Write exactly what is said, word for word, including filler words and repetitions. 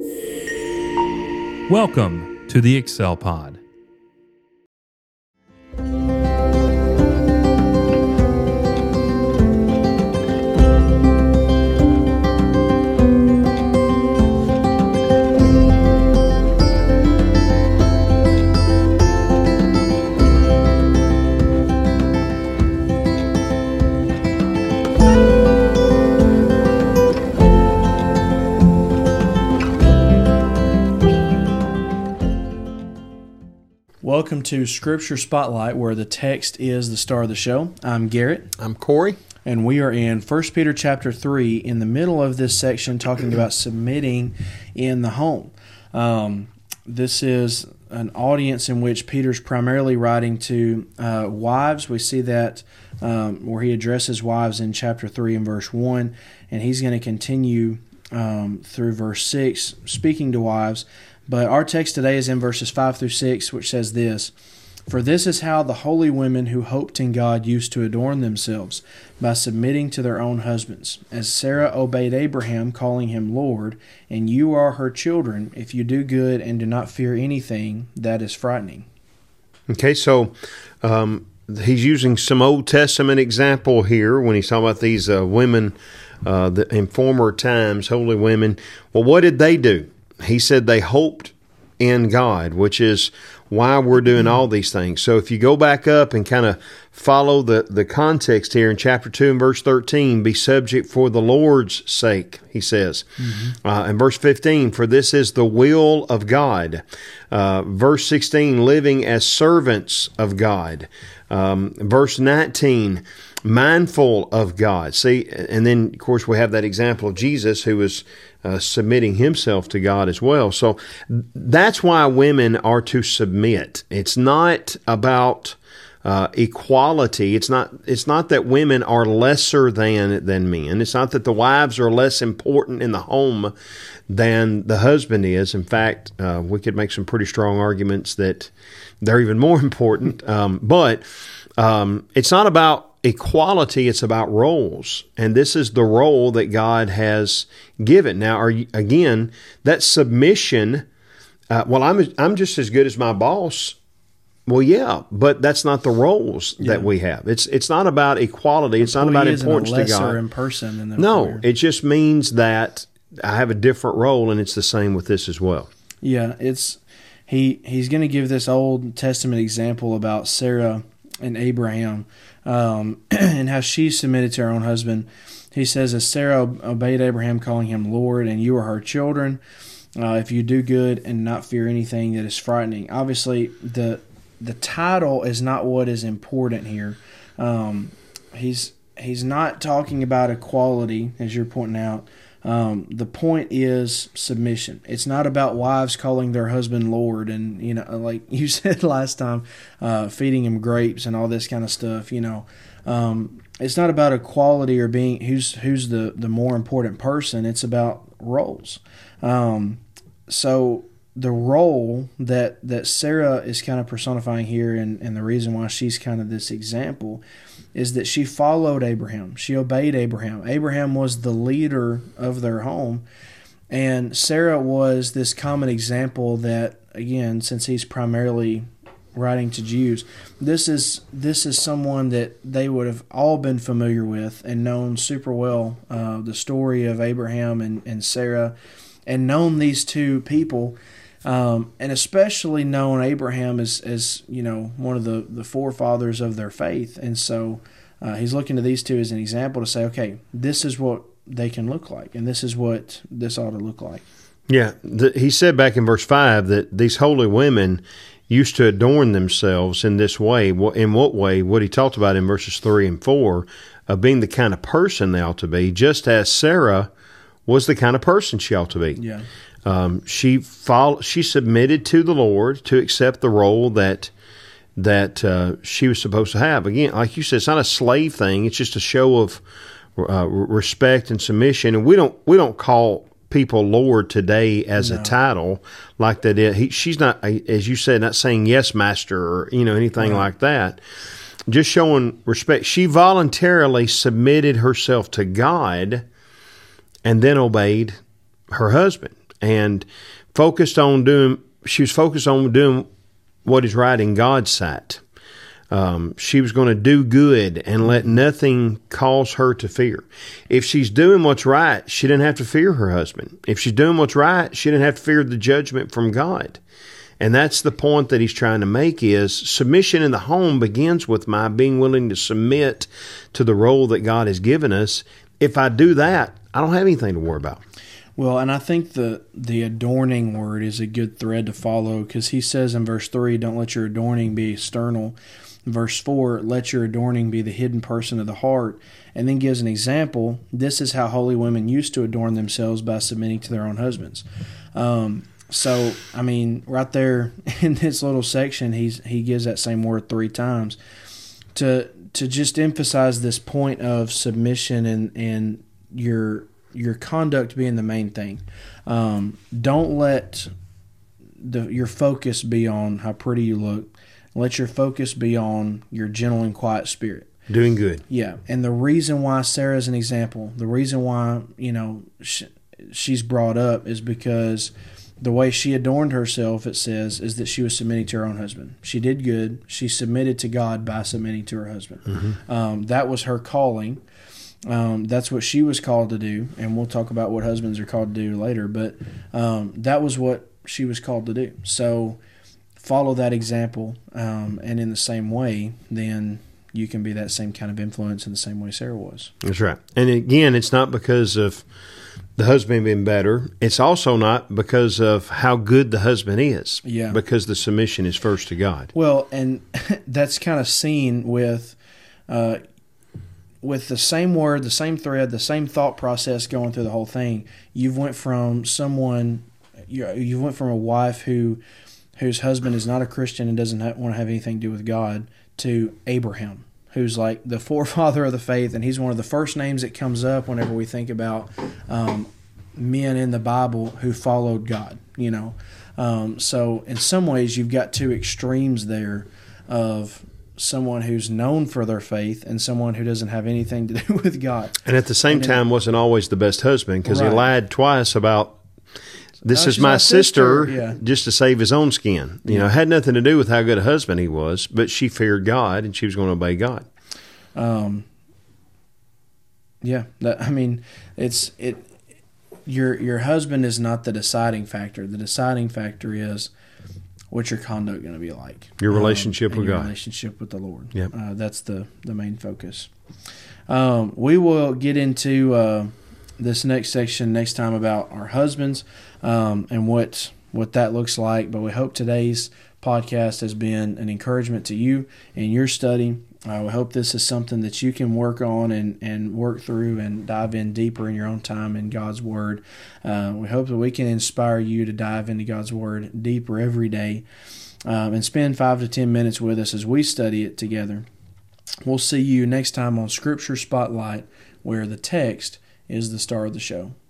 Welcome to the Excel Pod. Welcome to Scripture Spotlight, where the text is the star of the show. I'm Garrett. I'm Corey. And we are in First Peter chapter three, in the middle of this section, talking about submitting in the home. Um, this is an audience in which Peter's primarily writing to uh, wives. We see that um, where he addresses wives in chapter three and verse one, and he's going to continue um, through verse six, speaking to wives. But our text today is in verses five through six, which says this: "For this is how the holy women who hoped in God used to adorn themselves, by submitting to their own husbands, as Sarah obeyed Abraham, calling him Lord, and you are her children, if you do good and do not fear anything that is frightening." Okay, so um, he's using some Old Testament example here when he's talking about these uh, women uh, the, in former times, holy women. Well, what did they do? He said they hoped in God, which is why we're doing all these things. So if you go back up and kind of follow the, the context here in chapter two and verse thirteen, be subject for the Lord's sake, he says. Mm-hmm. Uh, in verse fifteen, for this is the will of God. Uh, verse sixteen, living as servants of God. Um, verse nineteen, mindful of God. See, and then, of course, we have that example of Jesus who was uh, submitting himself to God as well. So that's why women are to submit. It's not about uh, equality. It's not. It's not that women are lesser than than men. It's not that the wives are less important in the home than the husband is. In fact, uh, we could make some pretty strong arguments that they're even more important. Um, but um, it's not about equality, it's about roles, and this is the role that God has given. Now, are you, again, that submission, uh, well, I'm I'm just as good as my boss. Well, yeah, but that's not the roles yeah. that we have. It's it's not about equality. It's not about importance to God. In person than the no, employer. It just means that I have a different role, and it's the same with this as well. Yeah, it's he he's going to give this Old Testament example about Sarah and Abraham, um, and how she submitted to her own husband. He says, as Sarah obeyed Abraham, calling him Lord, and you are her children, uh, if you do good and not fear anything that is frightening. Obviously, the the title is not what is important here. Um, he's he's not talking about equality, as you're pointing out. Um, the point is submission. It's not about wives calling their husband Lord and, you know, like you said last time, uh, feeding him grapes and all this kind of stuff. You know, um, it's not about equality or being who's who's the, the more important person. It's about roles. Um, so the role that that Sarah is kind of personifying here, and, and the reason why she's kind of this example, is that she followed Abraham. She obeyed Abraham. Abraham was the leader of their home, and Sarah was this common example that, again, since he's primarily writing to Jews, this is this is someone that they would have all been familiar with and known super well, uh, the story of Abraham and, and Sarah, and known these two people. Um, and especially known Abraham as, as you know, one of the, the forefathers of their faith. And so uh, he's looking to these two as an example to say, okay, this is what they can look like, and this is what this ought to look like. Yeah, the, he said back in verse five that these holy women used to adorn themselves in this way. In what way? What he talked about in verses three and four, of being the kind of person they ought to be, just as Sarah was the kind of person she ought to be. Yeah. Um, she follow, she submitted to the Lord to accept the role that that uh, she was supposed to have. Again, like you said, it's not a slave thing. It's just a show of uh, respect and submission. And we don't we don't call people Lord today as no. a title like that. He, she's not, as you said, not saying yes, master, or you know anything right. like that. Just showing respect. She voluntarily submitted herself to God and then obeyed her husband. and focused on doing. She was focused on doing what is right in God's sight. Um, she was going to do good and let nothing cause her to fear. If she's doing what's right, she didn't have to fear her husband. If she's doing what's right, she didn't have to fear the judgment from God. And that's the point that he's trying to make, is submission in the home begins with my being willing to submit to the role that God has given us. If I do that, I don't have anything to worry about. Well, and I think the the adorning word is a good thread to follow, because he says in verse three, don't let your adorning be external. Verse four, let your adorning be the hidden person of the heart. And then gives an example. This is how holy women used to adorn themselves, by submitting to their own husbands. Um, so, I mean, right there in this little section, he's he gives that same word three times to to just emphasize this point of submission and, and your your conduct being the main thing. Um, don't let the your focus be on how pretty you look. Let your focus be on your gentle and quiet spirit. Doing good. Yeah. And the reason why Sarah's an example, the reason why, you know, she, she's brought up is because the way she adorned herself, it says, is that she was submitting to her own husband. She did good. She submitted to God by submitting to her husband. Mm-hmm. Um, that was her calling. Um, that's what she was called to do. And we'll talk about what husbands are called to do later. But um, that was what she was called to do. So follow that example, um, and in the same way, then you can be that same kind of influence in the same way Sarah was. That's right. And again, it's not because of the husband being better. It's also not because of how good the husband is. Yeah. Because the submission is first to God. Well, and that's kind of seen with uh, with the same word, the same thread, the same thought process going through the whole thing. You've went from someone, you you went from a wife who whose husband is not a Christian and doesn't have, want to have anything to do with God, to Abraham, who's like the forefather of the faith, and he's one of the first names that comes up whenever we think about um, men in the Bible who followed God, you know. Um, so in some ways, you've got two extremes there of someone who's known for their faith and someone who doesn't have anything to do with God. And at the same and time, then, wasn't always the best husband, because right. he lied twice about, this Uh, is she's my my sister, sister. Yeah. just to save his own skin. You Yeah. know, it had nothing to do with how good a husband he was, but she feared God and she was going to obey God. Um. Yeah, that, I mean, it's it. Your your husband is not the deciding factor. The deciding factor is what's your conduct going to be like. Your relationship um, with your God. relationship with the Lord. Yep. Uh, that's the the main focus. Um, we will get into uh, this next section next time about our husbands um, and what what that looks like. But we hope today's podcast has been an encouragement to you in your study. Uh, we hope this is something that you can work on and, and work through and dive in deeper in your own time in God's Word. Uh, we hope that we can inspire you to dive into God's Word deeper every day um, and spend five to ten minutes with us as we study it together. We'll see you next time on Scripture Spotlight, where the text is the star of the show.